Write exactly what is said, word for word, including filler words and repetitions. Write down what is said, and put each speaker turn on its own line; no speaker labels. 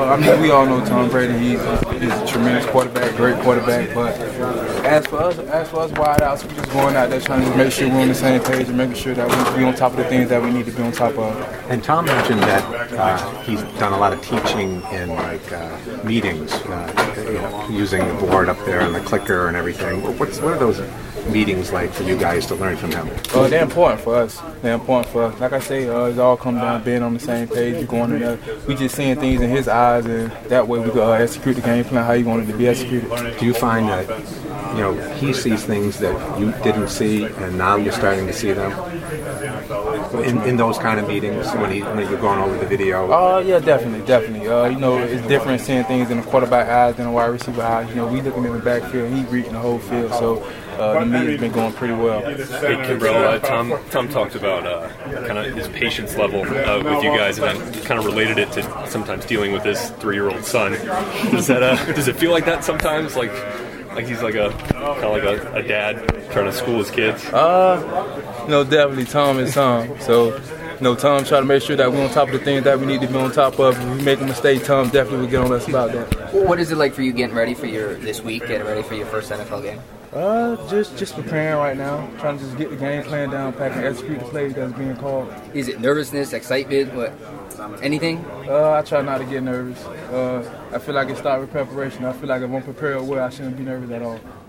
Uh, I mean, we all know Tom Brady. He's a, he's a tremendous quarterback, great quarterback. But as for us, as for us wide outs, we're just going out there trying to make sure we're on the same page and making sure that we be on top of the things that we need to be on top of.
And Tom mentioned that uh, he's done a lot of teaching in like uh, meetings, uh, you know, using the board up there and the clicker and everything. What's what are those meetings like for you guys to learn from him?
Uh, they're important for us. They're important for us. Like I say, uh, it's all come down being on the same page. We're going in there. We just seeing things in his eyes, and that way we can uh, execute the game plan how you want it to be executed.
Do you find that you know he sees things that you didn't see, and now you're starting to see them in, in those kind of meetings when he when you're going over the video?
Oh uh, yeah, definitely, definitely. Uh, you know, it's different seeing things in the quarterback eyes than a wide receiver eyes. You know, we looking in the backfield, he reading the whole field, so. Uh, the meeting's been going pretty well.
Hey, Kimbrel, uh, Tom, Tom talked about uh, kind of his patience level uh, with you guys, and then kind of related it to sometimes dealing with his three-year-old son. Does that uh, does it feel like that sometimes? Like like he's like a kind of like a, a dad trying to school his kids?
Uh, no, definitely. Tom is Tom. So, you know, Tom try to make sure that we're on top of the things that we need to be on top of. If we make a mistake, Tom definitely will get on us about that.
What is it like for you getting ready for your this week, getting ready for your first N F L game?
Uh, just just preparing right now, trying to just get the game plan down, pack and execute the plays that's being called.
Is it nervousness, excitement, what, anything?
Uh, I try not to get nervous. Uh, I feel like it starts with preparation. I feel like if I'm prepared well, I shouldn't be nervous at all.